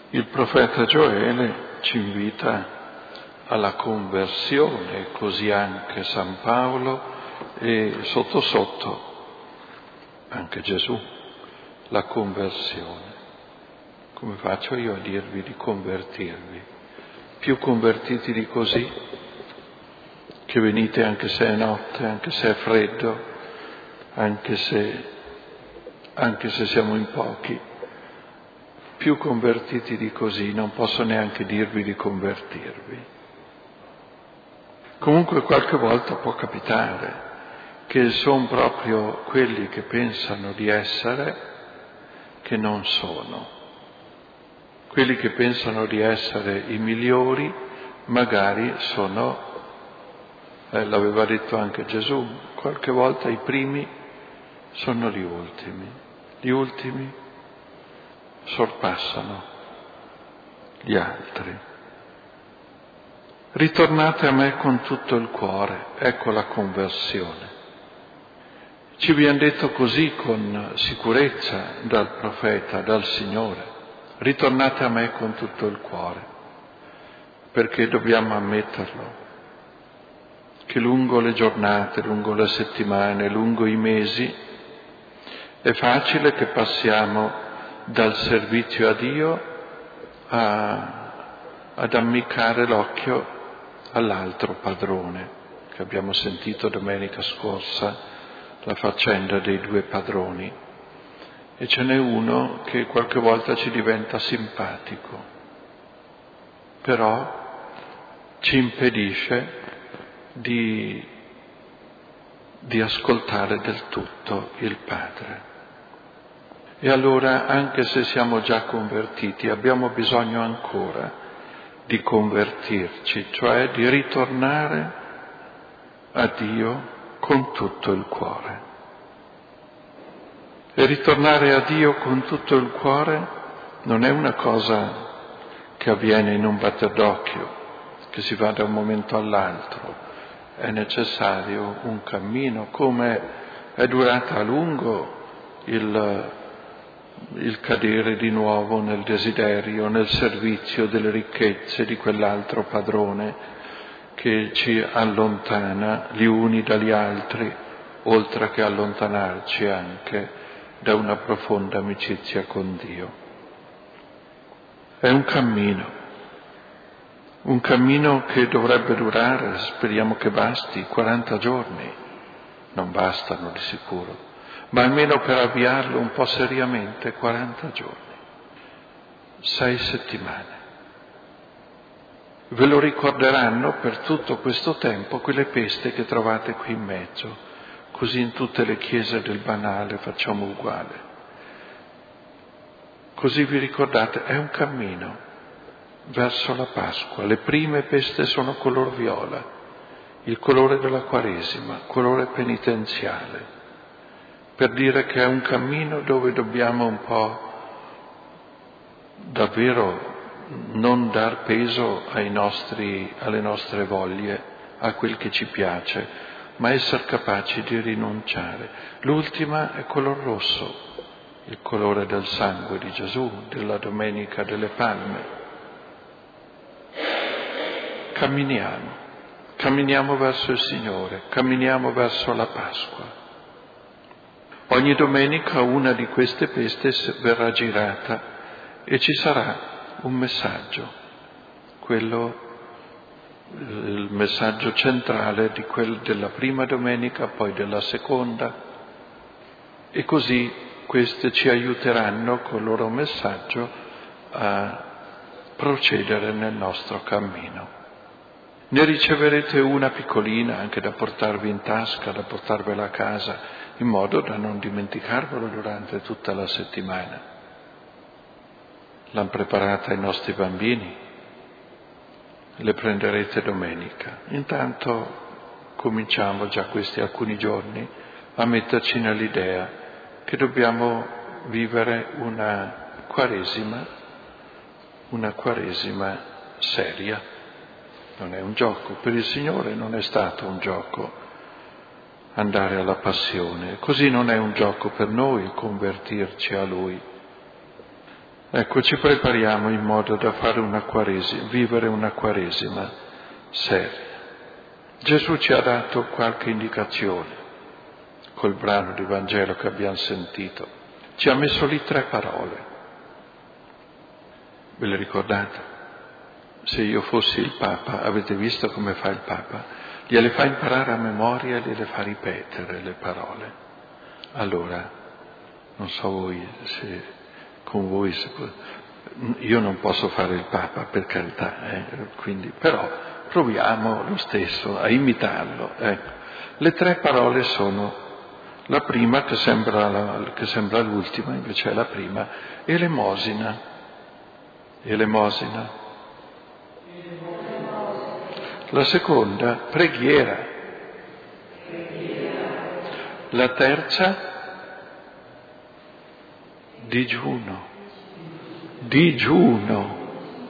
Il profeta Gioele ci invita alla conversione, così anche San Paolo e sotto sotto anche Gesù, la conversione. Come faccio io a dirvi di convertirvi? Più convertiti di così, che venite anche se è notte, anche se è freddo, anche se siamo in pochi, più convertiti di così non posso neanche dirvi di convertirvi. Comunque qualche volta può capitare che sono proprio quelli che pensano di essere che non sono. Quelli che pensano di essere i migliori magari sono, l'aveva detto anche Gesù, qualche volta i primi sono gli ultimi sorpassano gli altri. Ritornate a me con tutto il cuore, ecco la conversione. Ci viene detto così con sicurezza dal profeta, dal Signore. Ritornate a me con tutto il cuore, perché dobbiamo ammetterlo, che lungo le giornate, lungo le settimane, lungo i mesi, è facile che passiamo dal servizio a Dio ad ammiccare l'occhio all'altro padrone, che abbiamo sentito domenica scorsa, la faccenda dei due padroni. E ce n'è uno che qualche volta ci diventa simpatico, però ci impedisce di ascoltare del tutto il Padre. E allora, anche se siamo già convertiti, abbiamo bisogno ancora di convertirci, cioè di ritornare a Dio con tutto il cuore. E ritornare a Dio con tutto il cuore non è una cosa che avviene in un batter d'occhio, che si va da un momento all'altro. È necessario un cammino, come è durata a lungo il cadere di nuovo nel desiderio, nel servizio delle ricchezze di quell'altro padrone che ci allontana gli uni dagli altri, oltre che allontanarci anche da una profonda amicizia con Dio. È un cammino che dovrebbe durare, speriamo che basti, 40 giorni. Non bastano di sicuro, ma almeno per avviarlo un po' seriamente 40 giorni, 6 settimane. Ve lo ricorderanno per tutto questo tempo quelle peste che trovate qui in mezzo. Così in tutte le chiese del Banale facciamo uguale. Così vi ricordate, è un cammino verso la Pasqua. Le prime peste sono color viola, il colore della Quaresima, colore penitenziale, per dire che è un cammino dove dobbiamo un po' davvero non dar peso alle nostre voglie, a quel che ci piace, ma essere capaci di rinunciare. L'ultima è color rosso, il colore del sangue di Gesù, della Domenica delle Palme. Camminiamo verso il Signore, camminiamo verso la Pasqua. Ogni domenica una di queste peste verrà girata e ci sarà un messaggio, il messaggio centrale della prima domenica, poi della seconda, e così queste ci aiuteranno col loro messaggio a procedere nel nostro cammino. Ne riceverete una piccolina anche da portarvi in tasca, da portarvela a casa, in modo da non dimenticarvelo durante tutta la settimana. L'hanno preparata i nostri bambini, le prenderete domenica. Intanto cominciamo già questi alcuni giorni a metterci nell'idea che dobbiamo vivere una Quaresima seria. Non è un gioco, per il Signore non è stato un gioco andare alla passione, così non è un gioco per noi convertirci a Lui. Ecco, ci prepariamo in modo da fare una quaresima, vivere una quaresima seria. Gesù ci ha dato qualche indicazione col brano di Vangelo che abbiamo sentito. Ci ha messo lì 3 parole. Ve le ricordate? Se io fossi il Papa, avete visto come fa il Papa? Gliele fa imparare a memoria e gliele fa ripetere le parole. Allora, non so voi se con voi, io non posso fare il Papa, per carità, quindi, però proviamo lo stesso a imitarlo. Ecco. Le 3 parole sono la prima, che sembra l'ultima, invece è la prima, elemosina. Elemosina. La seconda, preghiera. La terza, digiuno. Digiuno.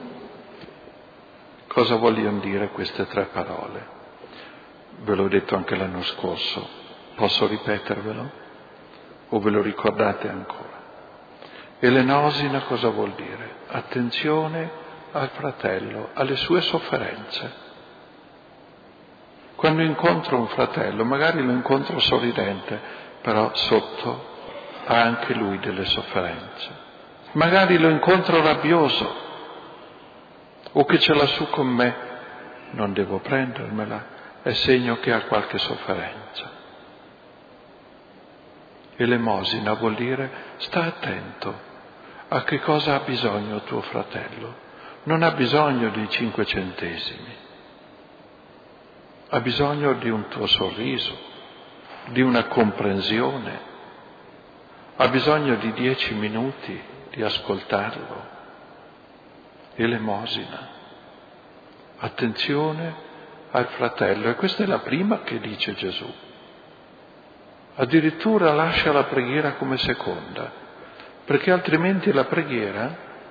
Cosa vogliono dire queste 3 parole? Ve l'ho detto anche l'anno scorso. Posso ripetervelo? O ve lo ricordate ancora? Elenosina cosa vuol dire? Attenzione al fratello, alle sue sofferenze. Quando incontro un fratello, magari lo incontro sorridente, però sotto ha anche lui delle sofferenze. Magari lo incontro rabbioso, o che ce l'ha su con me, non devo prendermela, è segno che ha qualche sofferenza. Elemosina vuol dire sta attento a che cosa ha bisogno tuo fratello. Non ha bisogno di 5 centesimi, ha bisogno di un tuo sorriso, di una comprensione, ha bisogno di 10 minuti di ascoltarlo. Elemosina, attenzione al fratello, e questa è la prima che dice Gesù. Addirittura lascia la preghiera come seconda, perché altrimenti la preghiera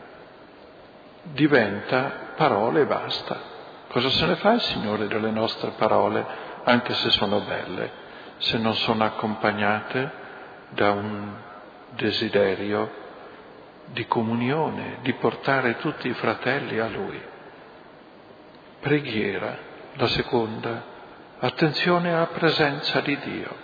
diventa parole e basta. Cosa se ne fa il Signore delle nostre parole, anche se sono belle, se non sono accompagnate da un desiderio di comunione, di portare tutti i fratelli a Lui? Preghiera, la seconda, attenzione alla presenza di Dio.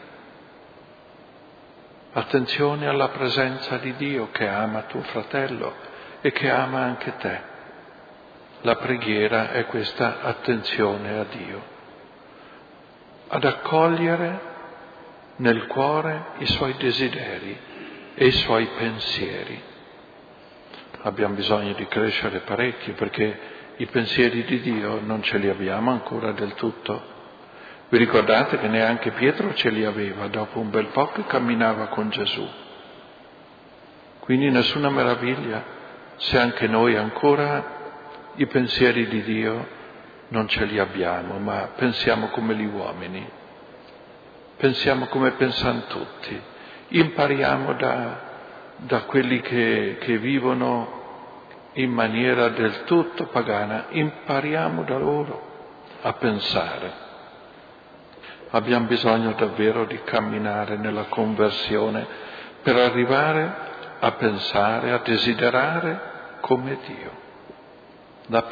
Attenzione alla presenza di Dio che ama tuo fratello e che ama anche te. La preghiera è questa attenzione a Dio, ad accogliere nel cuore i suoi desideri e i suoi pensieri. Abbiamo bisogno di crescere parecchio perché i pensieri di Dio non ce li abbiamo ancora del tutto. Vi ricordate che neanche Pietro ce li aveva dopo un bel po' che camminava con Gesù. Quindi nessuna meraviglia se anche noi ancora i pensieri di Dio non ce li abbiamo, ma pensiamo come gli uomini, pensiamo come pensano tutti, impariamo da quelli che vivono in maniera del tutto pagana, impariamo da loro a pensare. Abbiamo bisogno davvero di camminare nella conversione per arrivare a pensare, a desiderare come Dio. La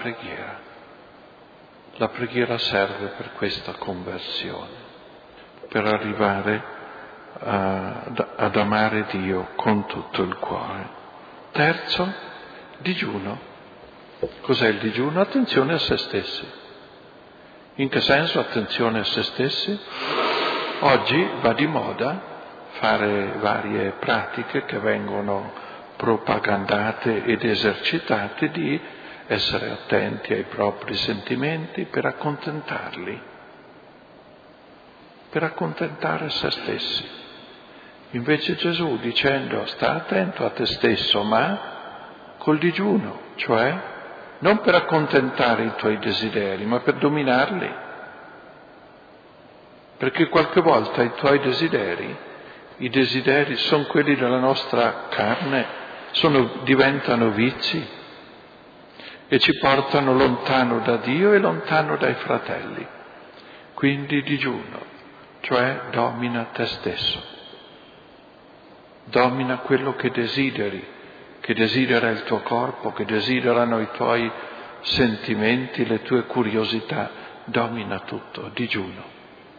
preghiera serve per questa conversione, per arrivare ad amare Dio con tutto il cuore. Terzo, digiuno. Cos'è il digiuno? Attenzione a se stessi. In che senso attenzione a se stessi? Oggi va di moda fare varie pratiche che vengono propagandate ed esercitate di essere attenti ai propri sentimenti per accontentarli, per accontentare se stessi. Invece Gesù, dicendo sta attento a te stesso, ma col digiuno, cioè non per accontentare i tuoi desideri, ma per dominarli. Perché qualche volta i tuoi desideri, i desideri sono quelli della nostra carne, diventano vizi e ci portano lontano da Dio e lontano dai fratelli. Quindi digiuno, cioè domina te stesso, domina quello che desideri che desidera il tuo corpo, che desiderano i tuoi sentimenti, le tue curiosità, domina tutto, digiuno.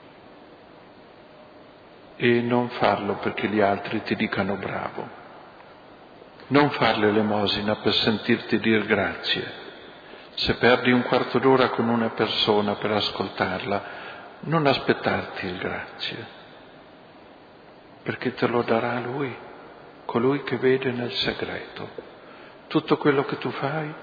E non farlo perché gli altri ti dicano bravo. Non far l'elemosina per sentirti dire grazie. Se perdi un quarto d'ora con una persona per ascoltarla, non aspettarti il grazie, perché te lo darà Lui, colui che vede nel segreto. Tutto quello che tu fai,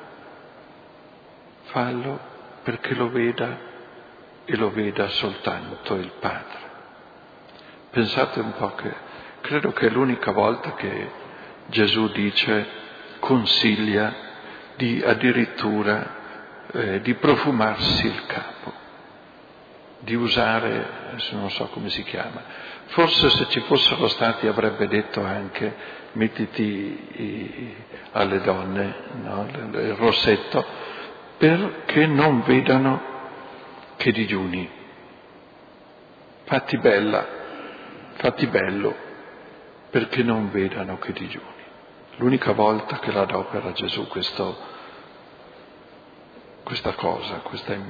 fallo perché lo veda e lo veda soltanto il Padre. Pensate un po' che credo che è l'unica volta che Gesù consiglia addirittura di profumarsi il capo, di usare, adesso non so come si chiama, forse se ci fossero stati avrebbe detto anche mettiti alle donne, no? Il rossetto, perché non vedano che digiuni. Fatti bello, perché non vedano che digiuni. L'unica volta che l'adopera Gesù questa cosa,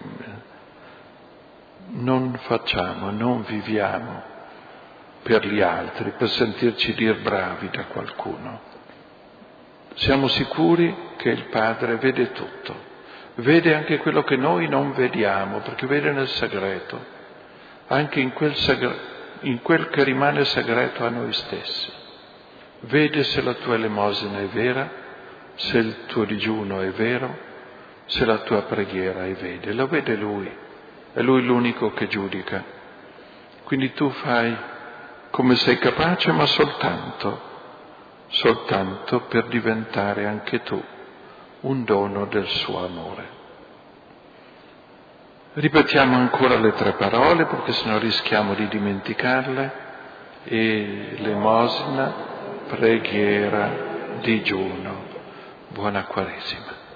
non facciamo, non viviamo per gli altri, per sentirci dir bravi da qualcuno. Siamo sicuri che il Padre vede tutto, vede anche quello che noi non vediamo, perché vede nel segreto, anche in quel che rimane segreto a noi stessi. Vede se la tua elemosina è vera, se il tuo digiuno è vero, se la tua preghiera è vera. Lo vede Lui, è Lui l'unico che giudica. Quindi tu fai come sei capace, ma soltanto per diventare anche tu un dono del suo amore. Ripetiamo ancora le 3 parole, perché sennò rischiamo di dimenticarle. Elemosina, preghiera, digiuno. Buona Quaresima.